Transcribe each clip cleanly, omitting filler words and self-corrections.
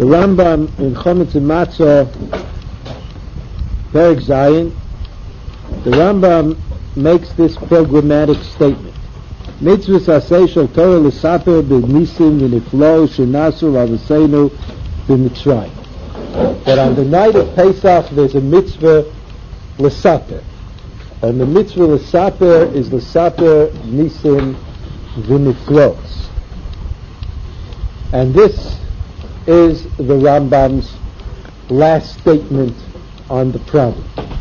The Rambam in Chometz and Matzah, Perek Zayin, the Rambam makes this programmatic statement. Mitzvahs aseh shel Torah l'saper b'nisim v'niflo shenasu l'avoseinu b'Mitzrayim. That on the night of Pesach there's a mitzvah l'saper. And the mitzvah l'saper is l'saper nisim v'niflos. And this is the Rambam's last statement on the problem.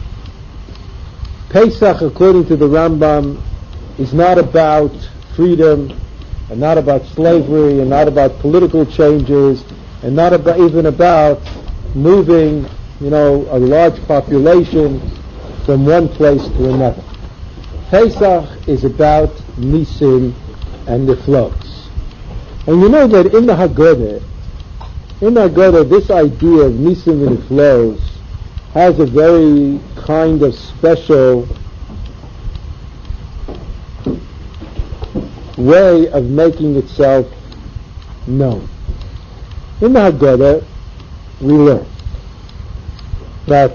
Pesach, according to the Rambam, is not about freedom, and not about slavery, and not about political changes, and not about, even about moving, a large population from one place to another. Pesach is about Nisim and Niflos. And you know that in the Haggadah, this idea of Nisim and Niflos has a very kind of special way of making itself known. In the Haggadah, we learn that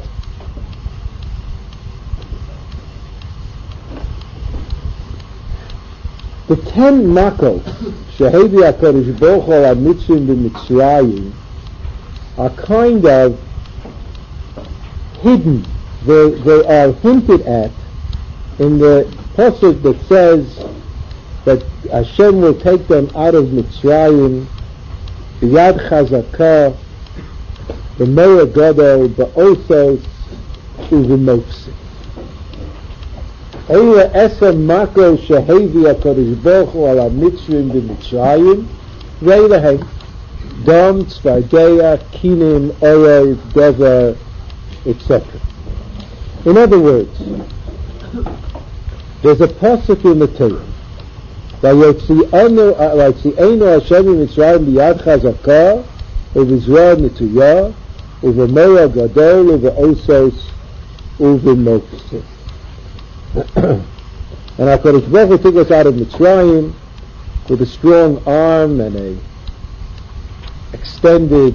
the 10 makos shehevi HaKadosh Baruch Hu al mitzvim b'Mitzrayim are kind of hidden. They are hinted at in the pasuk that says that Hashem will take them out of Mitzrayim b'yad chazakah b'meir gadol b'osos u'v'moksim. Eila esa mako shehevi HaKadosh Baruch Hu al mitzvim b'Mitzrayim v'eilahem dam, tzvardeya, kinim, orev, dever, etc. In other words, there's a pasuk in the Torah, "Vayotzi'enu Hashem miMitzrayim b'yad chazakah u'v'zrua netuyah u'v'meir gadol u'v'osos u'v'moksim." And HaKadosh Baruch Hu took us out of Mitzrayim with a strong arm and a extended,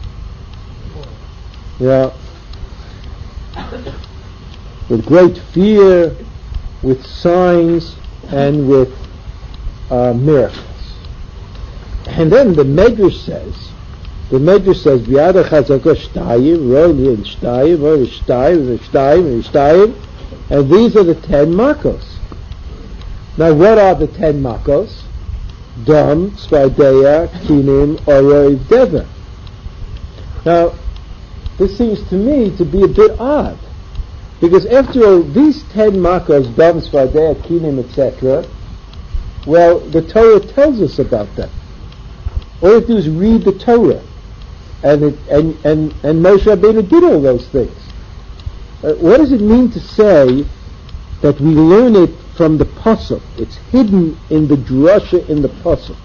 with great fear, with signs, and with miracles. And then the Medrash says, "B'yad chazakah shtayim, roni and shtayim, or shtayim, and shtayim, and shtayim," and these are the 10 makos. Now, what are the 10 makos? Dam, tzvardeya, kinim, orev, dever. Now, this seems to me to be a bit odd, because after all, these 10 makos, dam, tzvardeya, kinim, etc., well, the Torah tells us about them. All you have to do is read the Torah, and Moshe Rabbeinu did all those things. What does it mean to say that we learn it from the pasuk? It's hidden in the drasha in the pasuk.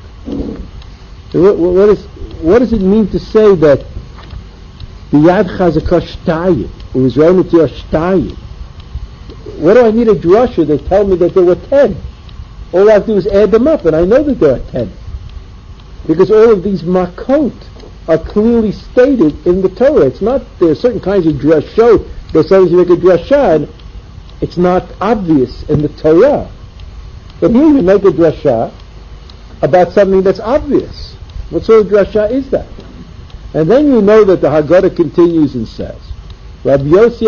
What does it mean to say that b'yad chazakah shtayim u'v'zrua netuyah shtayim? What do I need a drasha? They tell me that there were 10. All I have to do is add them up, and I know that there are 10, because all of these makot are clearly stated in the Torah. It's not, there are certain kinds of drashot. There's sometimes you make a drasha and it's not obvious in the Torah. But here you make a drasha about something that's obvious. What sort of drasha is that? And then you know that the Haggadah continues and says, Rabbi Yossi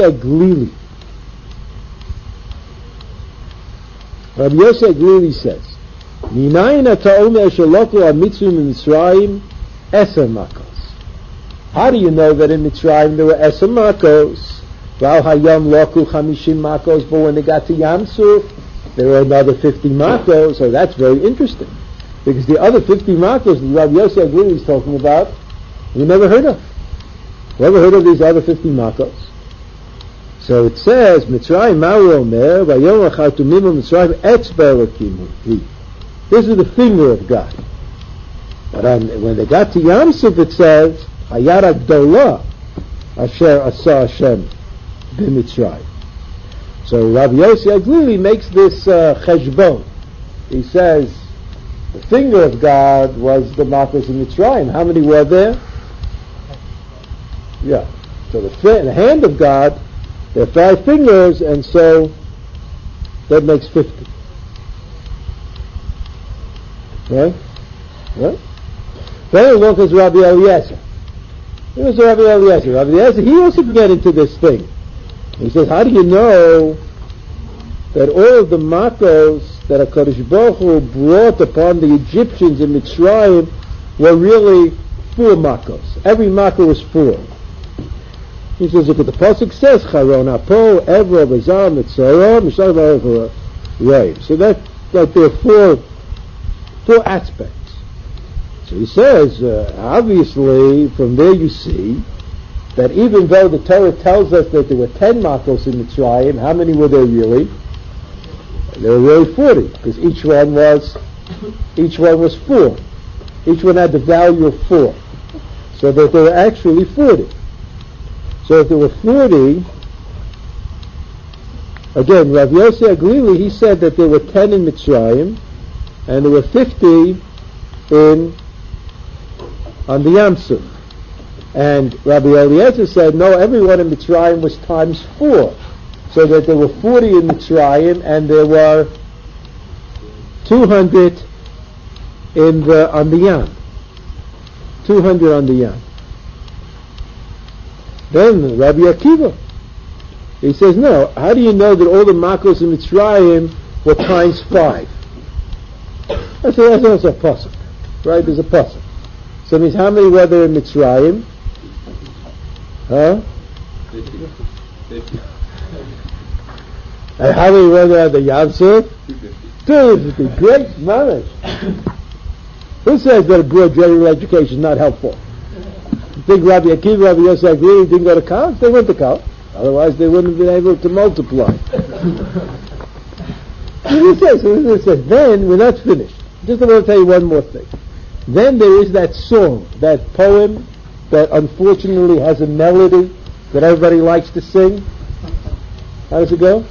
Aglili says, Minayin ata omer shaloku ha-mitzvim in Mitzrayim eser makos. How do you know that in Mitzrayim there were eser makos? Val hayam loku chamishim makos, but when they got to Yam Suf, there were another 50 makos, so that's very interesting. Because the other 50 makos that Rabbi Yossi Aglili is talking about, we never heard of. Never heard of these other 50 makos. So it says, Mitzrayim ma'u omer, vayom achartumim Mitzrayim etzba elokim hu. This is the finger of God. But when they got to Yam Suf, it says, Hayara Gdolah Asher Asa Hashem b'Mitzrayim. So Rabbi Yossi Aglili makes this cheshbon. He says, the finger of God was the makos in Mitzrayim. How many were there? Yeah. So the hand of God, there are 5 fingers, and so that makes 50. Right? Right? Then look at Rabbi Eliezer. Here's Rabbi Eliezer. Rabbi Eliezer, he also can get into this thing. He says, how do you know that all of the makos that HaKadosh Baruch Hu brought upon the Egyptians in Mitzrayim were really 4 makos? Every mako was 4. He says, look at the pasuk says, Charon Apo, Evra, Bazar, Mitzorah, Mishal Baruch. Right. So that there are 4 aspects. So he says, obviously, from there you see that even though the Torah tells us that there were 10 makos in Mitzrayim, how many were there really? There were really 40, because each one was 4. Each one had the value of 4. So that there were actually 40. So if there were 40, again, Rav Yossi Aglili, he said that there were 10 in Mitzrayim, and there were 50 on the Yam Suf. And Rabbi Eliezer said, no, everyone in Mitzrayim was times 4. So that there were 40 in Mitzrayim, and there were 200 on the Yam. 200 on the Yam. Then Rabbi Akiva, he says, no, how do you know that all the makos in Mitzrayim were times 5? I said, that's also a pasuk, right? There's a pasuk. So it means how many were there in Mitzrayim? Huh? 50. And how many were there at the Yam Suf? 250. Great mamash. Who says that a broad general education is not helpful? You think Rabbi Akiva, Rabbi Yosef really didn't go to college? They went to college. Otherwise they wouldn't have been able to multiply. So he says, then we're not finished. Just I want to tell you one more thing. Then there is that song, that poem that unfortunately has a melody that everybody likes to sing. How does it go?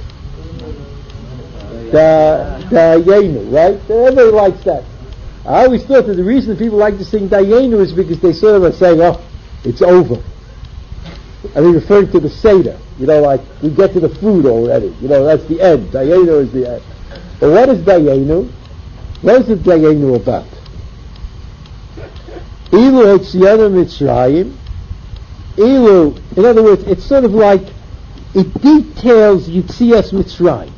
Dayenu, right? Everybody likes that. I always thought that the reason people like to sing Dayenu is because they sort of are saying, oh, it's over. I mean, referring to the Seder. Like, we get to the food already. That's the end. Dayenu is the end. But what is Dayenu? What is the Dayenu about? Ilu Hotzianu Mitzrayim. Ilu, in other words, it's sort of like, it details Yitzias Mitzrayim.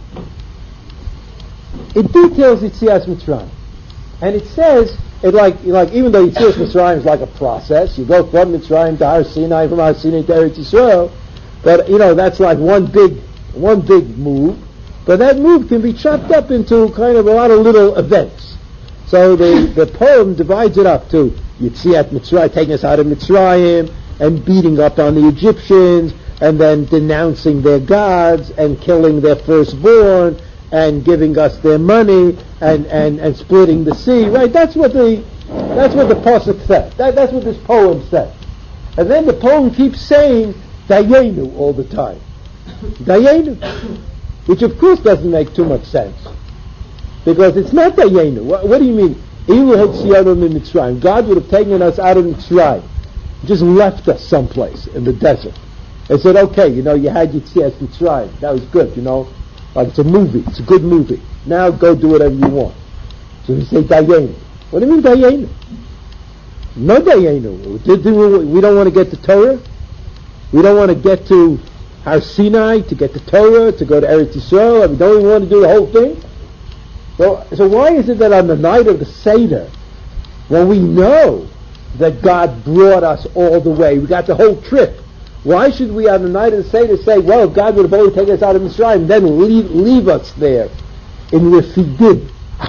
It details Yitzias Mitzrayim. And it says, even though Yitzias Mitzrayim is like a process, you go from Mitzrayim to Har Sinai, from Har Sinai to Eretz Yisrael, but that's like one big move, but that move can be chopped up into kind of a lot of little events. So the poem divides it up to Yitziat Mitzrayim, taking us out of Mitzrayim, and beating up on the Egyptians, and then denouncing their gods, and killing their firstborn, and giving us their money, and splitting the sea, right? That's what the pasuk says. That's what this poem says. And then the poem keeps saying Dayenu all the time. Dayenu. Which of course doesn't make too much sense. Because it's not Dayenu. What do you mean? Ilu Hotzianu min Mitzrayim. God would have taken us out of Mitzrayim. Just left us someplace in the desert. And said, okay, you had Yitzias Mitzrayim. That was good, Like it's a movie. It's a good movie. Now go do whatever you want. So you say Dayenu. What do you mean Dayenu? No Dayenu. We don't want to get to Torah. We don't want to get to Har Sinai, to get to Torah, to go to Eretz Yisrael. Don't we want to do the whole thing? So why is it that on the night of the Seder, when we know that God brought us all the way, we got the whole trip, why should we on the night of the Seder say, well, if God would have only taken us out of Mitzrayim, then leave us there in Refidim?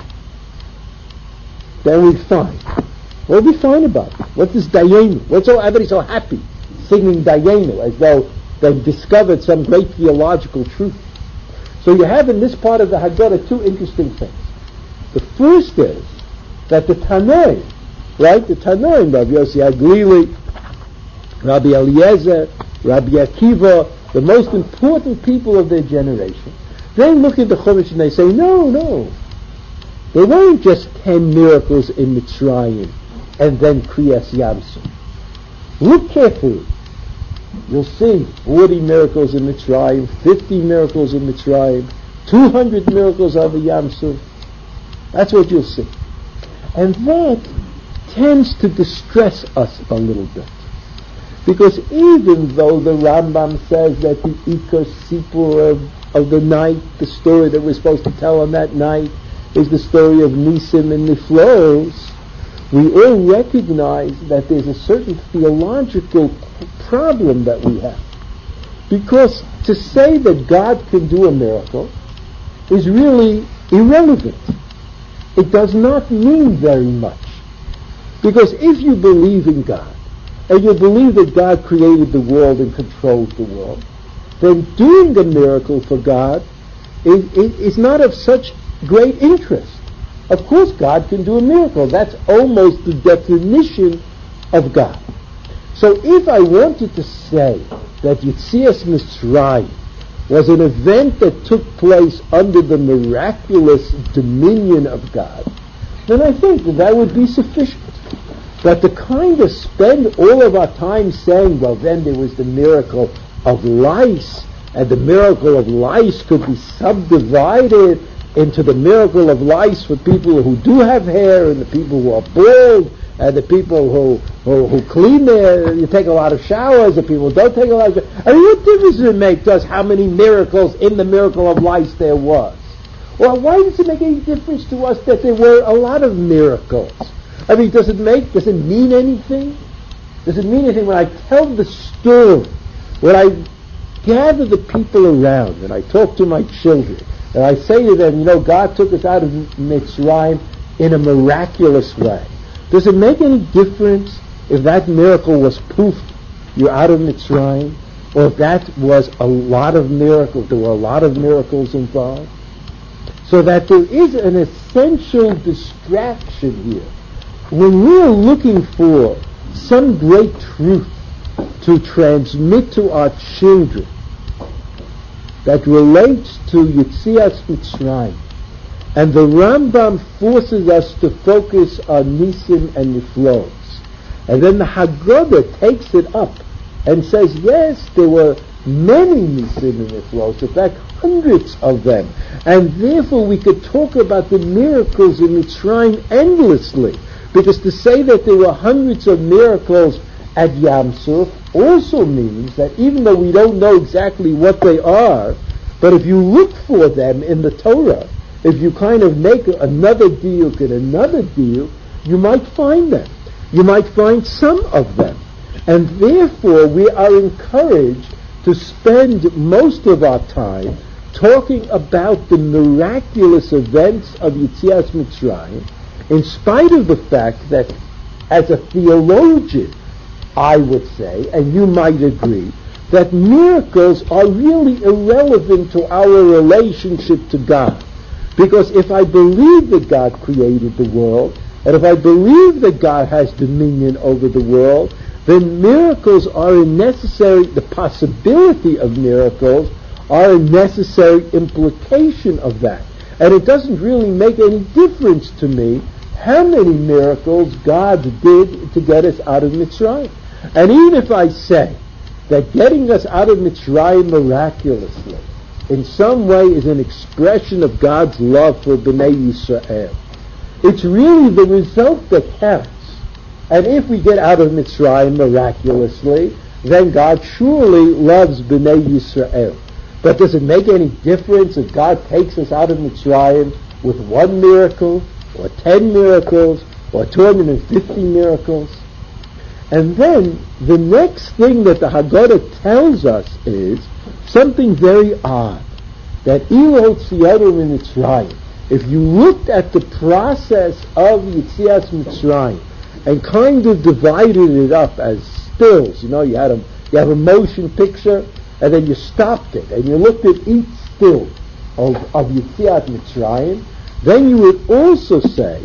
Then we'd fine. What are we fine about? What's this Dayenu? Everybody's so happy singing Dayenu as though they've discovered some great theological truth. So you have in this part of the Haggadah 2 interesting things. The first is that the Tanoim, right? The Tanoim, Rabbi Yossi Aglili, Rabbi Eliezer, Rabbi Akiva, the most important people of their generation, they look at the Chumash and they say, no. There weren't just 10 miracles in Mitzrayim and then Kriyas Yam Suf. Look carefully. You'll see 40 miracles in Mitzrayim, 50 miracles in Mitzrayim, 200 miracles on the Yam Suf. That's what you'll see. And that tends to distress us a little bit. Because even though the Rambam says that the Ikar Sipur of the night, the story that we're supposed to tell on that night, is the story of Nisim and Niflos, we all recognize that there's a certain theological problem that we have. Because to say that God can do a miracle is really irrelevant. It does not mean very much. Because if you believe in God, and you believe that God created the world and controls the world, then doing a miracle for God is not of such great interest. Of course God can do a miracle. That's almost the definition of God. So if I wanted to say that Yetzias Mitzrayim was an event that took place under the miraculous dominion of God, then I think that would be sufficient. But to kind of spend all of our time saying, well, then there was the miracle of lice, and the miracle of lice could be subdivided into the miracle of lice for people who do have hair, and the people who are bald, and the people who clean their, you take a lot of showers, the people who don't take a lot of showers. I mean, what difference does it make to us how many miracles in the miracle of lice there was? Well, why does it make any difference to us that there were a lot of miracles? I mean, does it mean anything? Does it mean anything when I tell the story, when I gather the people around and I talk to my children and I say to them, God took us out of Mitzrayim in a miraculous way. Does it make any difference if that miracle was poof, you're out of Mitzrayim, or if that was a lot of miracles, there were a lot of miracles involved? So that there is an essential distraction here. When we're looking for some great truth to transmit to our children that relates to Yetzias Mitzrayim, and the Rambam forces us to focus on Nisim and Niflos, and then the Haggadah takes it up and says, yes, there were many Nisim and Niflos, in fact hundreds of them, and therefore we could talk about the miracles in Mitzrayim endlessly. Because to say that there were hundreds of miracles at Yam Suf also means that even though we don't know exactly what they are, but if you look for them in the Torah, if you kind of make another diuk and another diuk, you might find them. You might find some of them. And therefore we are encouraged to spend most of our time talking about the miraculous events of Yetzias Mitzrayim, in spite of the fact that, as a theologian, I would say, and you might agree, that miracles are really irrelevant to our relationship to God. Because if I believe that God created the world, and if I believe that God has dominion over the world, then miracles are a necessary, the possibility of miracles are a necessary implication of that. And it doesn't really make any difference to me how many miracles God did to get us out of Mitzrayim. And even if I say that getting us out of Mitzrayim miraculously in some way is an expression of God's love for Bnei Yisrael, it's really the result that counts. And if we get out of Mitzrayim miraculously, then God surely loves Bnei Yisrael. But does it make any difference if God takes us out of Mitzrayim with one miracle, or 10 miracles, or 250 miracles? And then the next thing that the Haggadah tells us is something very odd, that Ilo Tziyadu in Mitzrayim, if you looked at the process of Yetzias Mitzrayim and kind of divided it up as stills, you have a motion picture, and then you stopped it, and you looked at each still of Yetzias Mitzrayim, then you would also say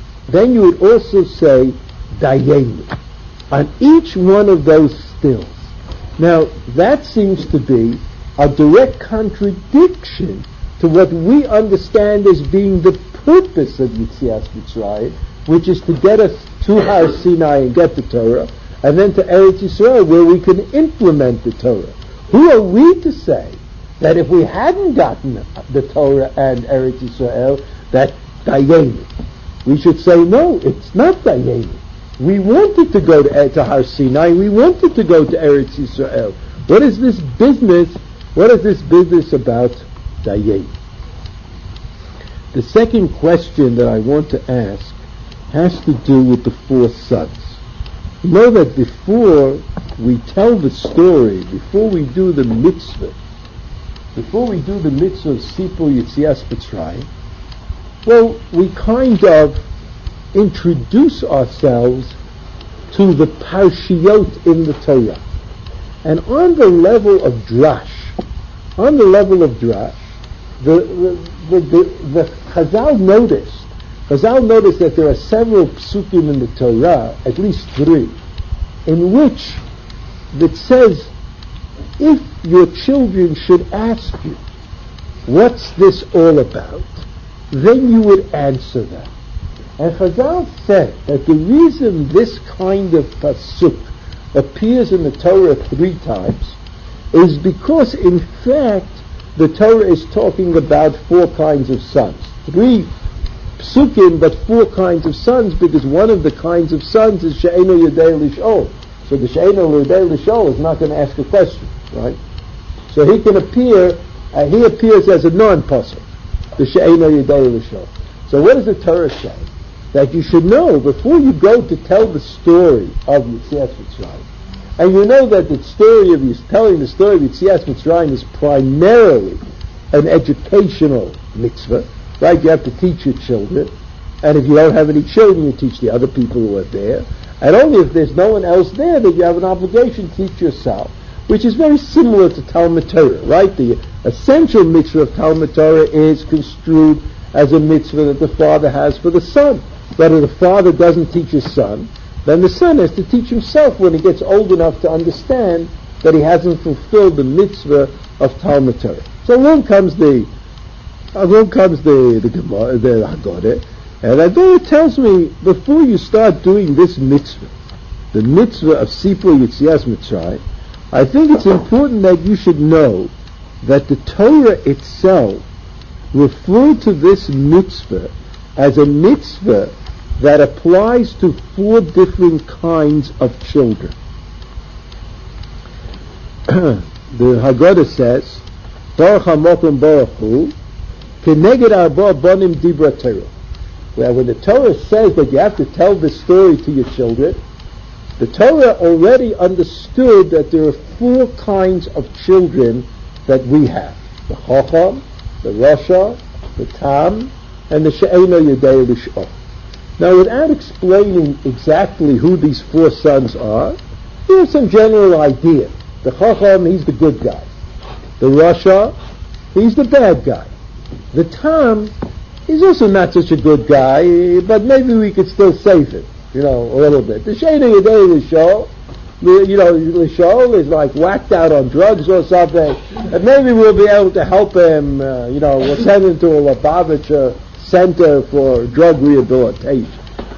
Dayenu on each one of those stills. Now, that seems to be a direct contradiction to what we understand as being the purpose of Yetzias Mitzrayim, which is to get us to Har Sinai and get the Torah, and then to Eretz Yisrael where we can implement the Torah. Who are we to say that if we hadn't gotten the Torah and Eretz Yisrael, that Dayenu? We should say, no, it's not Dayenu. We wanted to go to Har Sinai. We wanted to go to Eretz Yisrael. What is this business? What is this business about Dayenu? The second question that I want to ask has to do with the 4 sons. You know that before we tell the story, before we do the mitzvah of Sipur Yetzias Mitzrayim, well, we kind of introduce ourselves to the parshiyot in the Torah. And on the level of drash, the Chazal noticed that there are several psukim in the Torah, at least 3, in which it says, if your children should ask you, what's this all about? Then you would answer them. And Chazal said that the reason this kind of pasuk appears in the Torah 3 times is because, in fact, the Torah is talking about 4 kinds of sons. 3 psukim, but 4 kinds of sons, because one of the kinds of sons is she'eno yodei lish'ol. So the she'eno yodei lish'ol is not going to ask a question, right? So he can appear, he appears as a non-pasuk, the she'eno yodei lish'ol. So what does the Torah say? That you should know before you go to tell the story of Yetzias Mitzrayim, and you know that telling the story of Yetzias Mitzrayim is primarily an educational mitzvah, right? You have to teach your children, and if you don't have any children, you teach the other people who are there, and only if there's no one else there that you have an obligation to teach yourself, which is very similar to Talmud Torah, right? The essential mitzvah of Talmud Torah is construed as a mitzvah that the father has for the son. But if the father doesn't teach his son, then the son has to teach himself when he gets old enough to understand that he hasn't fulfilled the mitzvah of Talmud Torah. So along comes the Gemara, the Haggadah, and the Haggadah tells me, before you start doing this mitzvah, the mitzvah of Sipur Yetzias Mitzrayim, I think it's important that you should know that the Torah itself referred to this mitzvah as a mitzvah that applies to 4 different kinds of children. The Haggadah says, Baruch HaMokim Baruch Hu, Keneged Arba Banim Dibra Torah. Well, when the Torah says that you have to tell this story to your children, the Torah already understood that there are 4 kinds of children that we have. The Chacham, the Rasha, the Tam, and the She'eno Yodei Lish'ol. Now, without explaining exactly who these 4 sons are, we have some general idea. The Chacham, he's the good guy. The Rasha, he's the bad guy. The Tam, he's also not such a good guy, but maybe we could still save him, a little bit. The She'eno Yodei Lish'ol, Lish'ol is like whacked out on drugs or something, and maybe we'll be able to help him, we'll send him to a Lubavitcher Center for Drug Rehabilitation.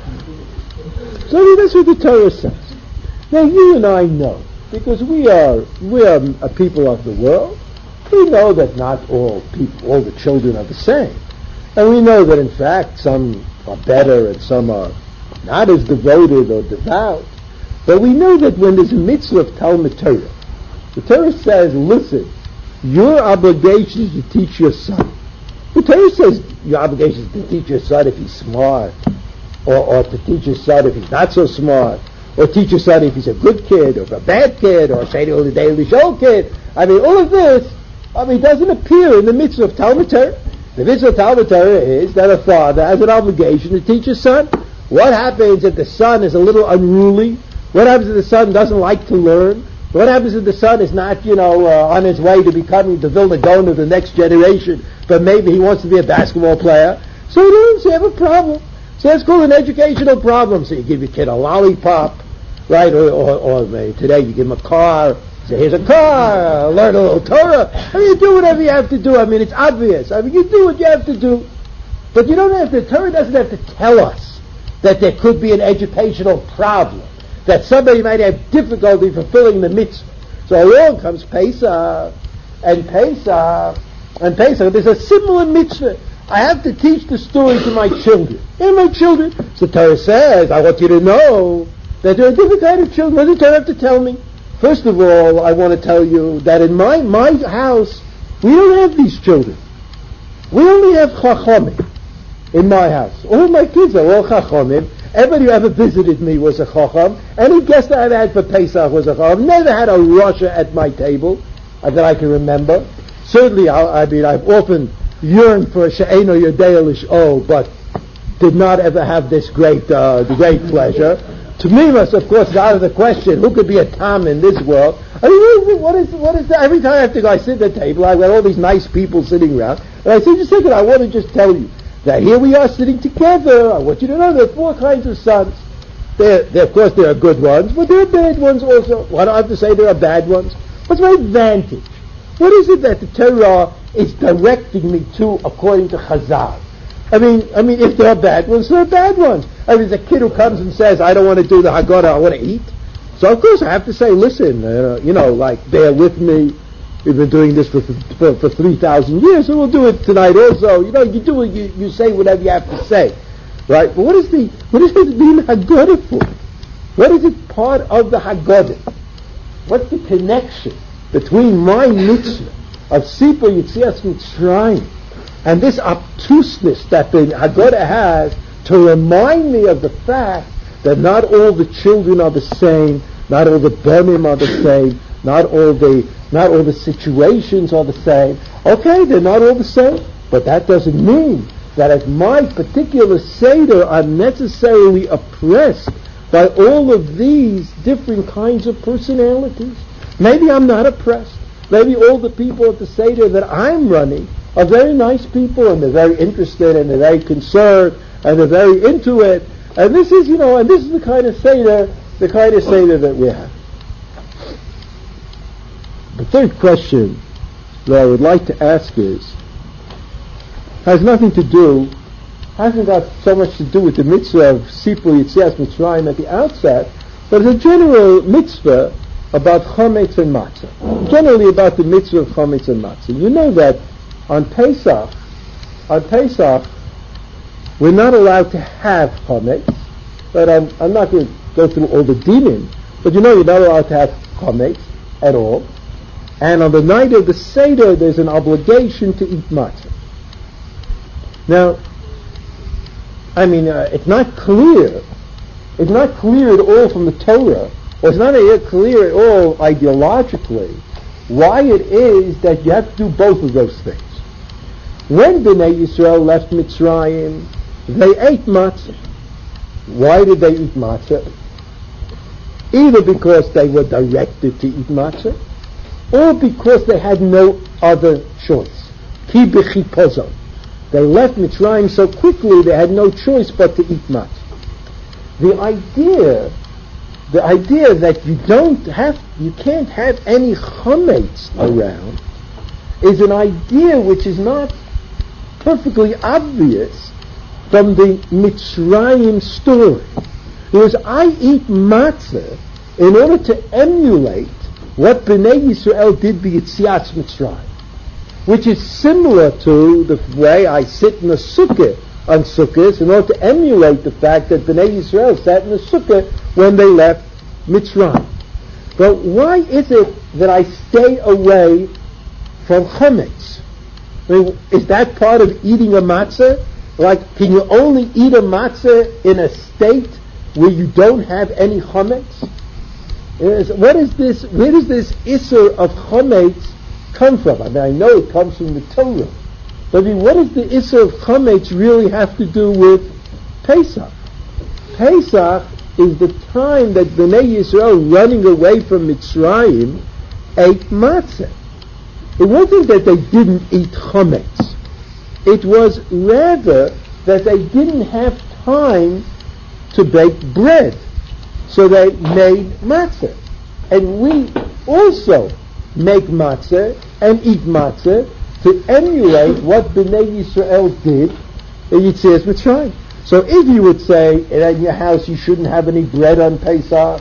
So that's what the Torah says. Now you and I know, because we are a people of the world, we know that not all the children are the same. And we know that in fact some are better and some are not as devoted or devout. But we know that when there's a mitzvah of Talmud Torah, the Torah says, listen, your obligation is to teach your son. The Torah says your obligation is to teach your son if he's smart, or to teach your son if he's not so smart, or teach your son if he's a good kid, or a bad kid, or a She'eno Yodei Lish'ol kid. All of this, doesn't appear in the mitzvah of Talmud Torah. The mitzvah of Talmud Torah is that a father has an obligation to teach his son. What happens if the son is a little unruly? What happens if the son doesn't like to learn? What happens if the son is not, on his way to becoming the Vilna Gaon of the next generation, but maybe he wants to be a basketball player? So you have a problem. So that's called an educational problem. So you give your kid a lollipop, right? Or today you give him a car. Say, here's a car. Learn a little Torah. You do whatever you have to do. It's obvious. You do what you have to do. But you don't have to. Torah doesn't have to tell us that there could be an educational problem. that somebody might have difficulty fulfilling the mitzvah. So along comes Pesach, and there's a similar mitzvah. I have to teach the story to my children. And my children. So the Torah says, I want you to know that there are different kinds of children. What does the Torah have to tell me? First of all, I want to tell you that in my house, we don't have these children. We only have chachamim in my house. All my kids are all chachamim. Everybody who ever visited me was a chacham. Any guest I ever had for Pesach was a chacham. Never had a rasha at my table that I can remember. Certainly, I've often yearned for a she'eno yodei lish'ol, but did not ever have this great pleasure. To me, of course, out of the question, who could be a Tom in this world? I mean, what is that? Every time I have to go, I sit at the table, I've got all these nice people sitting around, and I say, just a second, I want to just tell you that here we are sitting together. I want you to know there are 4 kinds of sons. Of course, there are good ones, but there are bad ones also. Why do I have to say there are bad ones? What's my advantage? What is it that the Torah is directing me to according to Chazal? I mean, if there are bad ones, there are bad ones. I mean, there's a kid who comes and says, I don't want to do the Haggadah, I want to eat. So of course I have to say, listen, bear with me. We've been doing this for 3,000 years, and we'll do it tonight also. You do it, you say whatever you have to say. Right? But what is it being Haggadah for? What is it part of the Haggadah? What's the connection between my mitzvah of Sipur Yitzias Mitzrayim and this obtuseness that the Haggadah has to remind me of the fact that not all the children are the same, not all the banim are the same, not all the situations are the same. Okay, they're not all the same, but that doesn't mean that at my particular Seder I'm necessarily oppressed by all of these different kinds of personalities. Maybe I'm not oppressed. Maybe all the people at the Seder that I'm running are very nice people, and they're very interested, and they're very concerned, and they're very into it. And this is, the kind of Seder that we have. The third question that I would like to ask hasn't got so much to do with the mitzvah of Sipur Yitzias Mitzrayim at the outset, but it's a general mitzvah about Chametz and Matzah. Generally about the mitzvah of Chametz and Matzah. You know that on Pesach, we're not allowed to have Chametz, but I'm not going to go through all the dinim, but you're not allowed to have Chametz at all. And on the night of the Seder, there's an obligation to eat matzah. Now, it's not clear. It's not clear at all from the Torah, or it's not clear at all ideologically, why it is that you have to do both of those things. When Bnei Yisrael left Mitzrayim, they ate matzah. Why did they eat matzah? Either because they were directed to eat matzah, or because they had no other choice. Ki b'chipozon. They left Mitzrayim so quickly they had no choice but to eat matzah. The idea that you can't have any chametz around is an idea which is not perfectly obvious from the Mitzrayim story. Because I eat matzah in order to emulate what Bnei Yisrael did b'Yitzias Mitzrayim, which is similar to the way I sit in a sukkah on Sukkot in order to emulate the fact that Bnei Yisrael sat in a sukkah when they left Mitzrayim. But why is it that I stay away from chametz? Is that part of eating a matzah? Can you only eat a matzah in a state where you don't have any chametz? Where does this issur of chametz come from? I know it comes from the Torah, but what does the issur of chametz really have to do with Pesach? Pesach is the time that Bnei Yisrael, running away from Mitzrayim, ate matzah. It wasn't that they didn't eat chametz. It was rather that they didn't have time to bake bread. So they made matzah. And we also make matzah and eat matzah to emulate what Bnei Yisrael did in Yitzias Mitzrayim. So if you would say in your house you shouldn't have any bread on Pesach,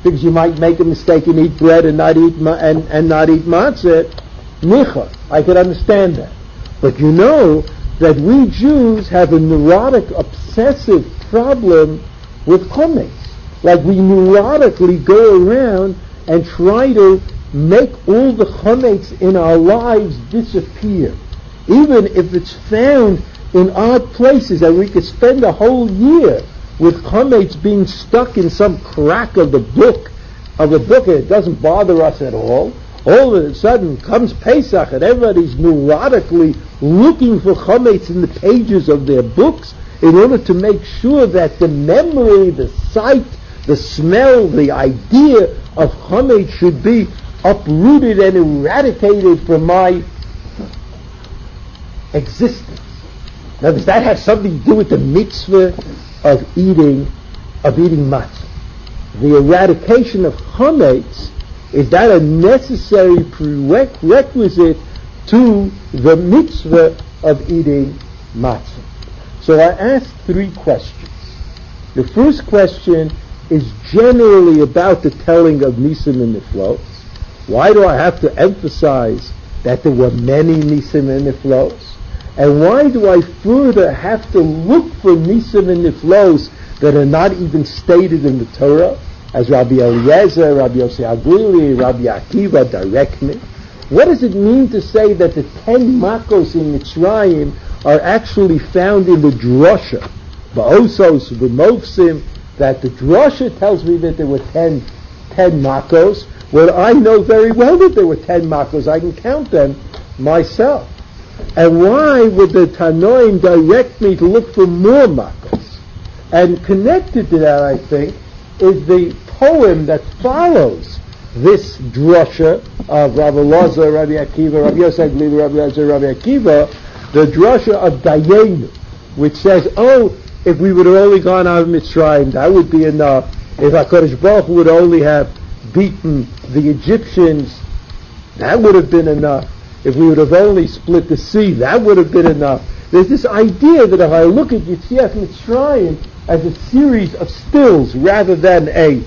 because you might make a mistake and eat bread and not eat and not eat matzah. Nicha, I could understand that. But you know that we Jews have a neurotic, obsessive problem with chametz. Like we neurotically go around and try to make all the chametz in our lives disappear. Even if it's found in odd places, and we could spend a whole year with chametz being stuck in some crack of the book, and it doesn't bother us at all. All of a sudden comes Pesach and everybody's neurotically looking for chametz in the pages of their books in order to make sure that the memory, the sight, the smell, the idea of chametz should be uprooted and eradicated from my existence. Now, does that have something to do with the mitzvah of eating matzah? The eradication of chametz, is that a necessary prerequisite to the mitzvah of eating matzah? So I asked 3 questions. The first question is generally about the telling of Nisim and Niflos. Why do I have to emphasize that there were many Nisim and Niflos? And why do I further have to look for Nisim and Niflos that are not even stated in the Torah, as Rabbi Eliezer, Rabbi Yossi Aglili, Rabbi Akiva direct me? What does it mean to say that the 10 makos in Mitzrayim are actually found in the drasha, Ba'osos, B'movsim, that the drasha tells me that there were 10 makos, when I know very well that there were 10 makos, I can count them myself. And why would the Tanoim direct me to look for more makos? And connected to that, I think, is the poem that follows this drasha of Rabbi Elazar, Rabbi Akiva, Rabbi Yosef Glili, Rabbi Elazar, Rabbi Akiva, the drasha of Dayenu, which says, if we would have only gone out of Mitzrayim, that would be enough. If HaKadosh Baruch Hu would only have beaten the Egyptians, that would have been enough. If we would have only split the sea, that would have been enough. There's this idea that if I look at Yetziat Mitzrayim as a series of stills rather than a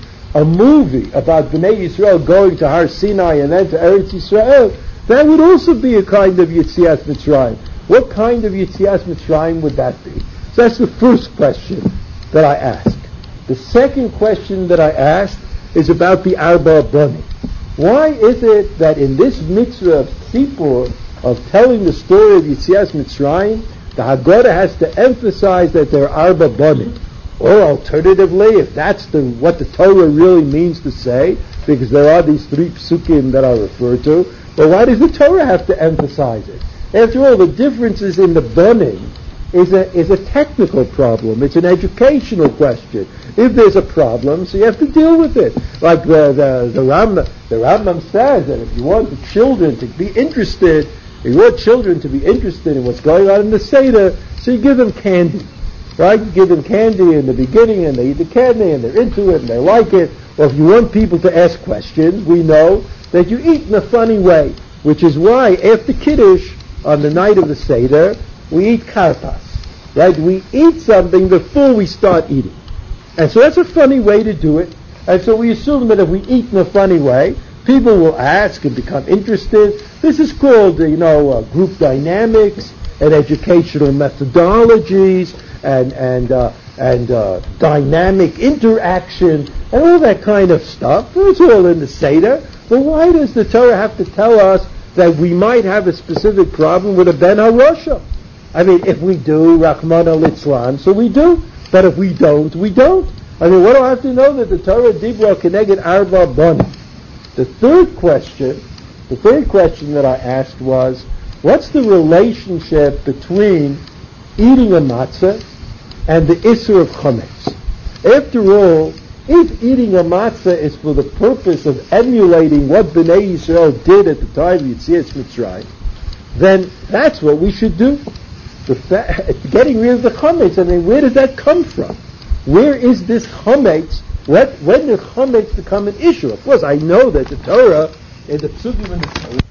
movie about Bnei Yisrael going to Har Sinai and then to Eretz Yisrael, that would also be a kind of Yetziat Mitzrayim. What kind of Yetziat Mitzrayim would that be? So that's the first question that I asked. The second question that I asked is about the Arba Banim. Why is it that in this mitzvah of Tzipur, of telling the story of Yetziat Mitzrayim, the Haggadah has to emphasize that there are Arba Banim? Or alternatively, if that's what the Torah really means to say, because there are these 3 psukim that are referred to, but why does the Torah have to emphasize it? After all, the differences in the Banim is a technical problem. It's an educational question. If there's a problem, so you have to deal with it. Like the Rambam says that if you want the children to be interested, in what's going on in the Seder, so you give them candy. Right? You give them candy in the beginning and they eat the candy and they're into it and they like it. Or if you want people to ask questions, we know that you eat in a funny way, which is why after Kiddush, on the night of the Seder, we eat karpas. Right? We eat something before we start eating. And so that's a funny way to do it. And so we assume that if we eat in a funny way, people will ask and become interested. This is called, group dynamics and educational methodologies and dynamic interaction and all that kind of stuff. It's all in the Seder. But why does the Torah have to tell us that we might have a specific problem with a Ben HaRosha? I mean, if we do, Rachmana Litzlan, so we do. But if we don't, we don't. I mean, what do I have to know that the Torah Dibra Keneged Arba Banim? The third question that I asked was, what's the relationship between eating a matzah and the Isser of Chametz? After all, if eating a matzah is for the purpose of emulating what Bnei Yisrael did at the time of Yetziat Mitzrayim, then that's what we should do. Getting rid of the chametz, I mean, where does that come from? Where is this chametz? When did chametz become an issue? Of course, I know that the Torah, in the Psukim and the Torah,